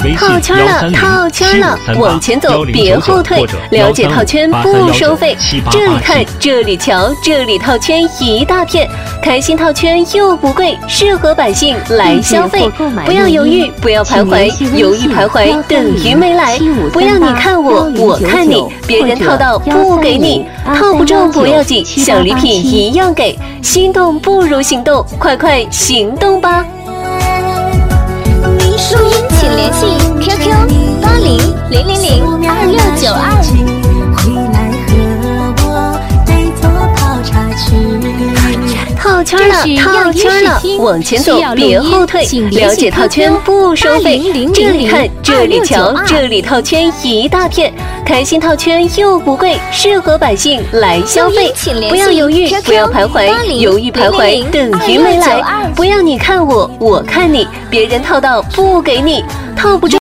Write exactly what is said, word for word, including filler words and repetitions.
套圈了，套圈了，往前走，别后退。了解套圈不收费，这里看，这里瞧，这里套圈一大片，开心套圈又不贵，适合百姓来消费。不要犹豫，不要徘徊，犹豫徘徊等于没来。不要你看我，我看你，别人套到不给你，套不中不要紧，小礼品一样给。心动不如行动，快快行动吧！ 录音请联系 Q Q 八零零零零二六九二。 套圈了，套圈了，往前走，别后退。了解套圈不收费，这里看，这里瞧，这里套圈一大片，开心套圈又不贵，适合百姓来消费。不要犹豫，不要徘徊，犹豫徘徊等于没来。不要你看我，我看你，别人套到不给你，套不中。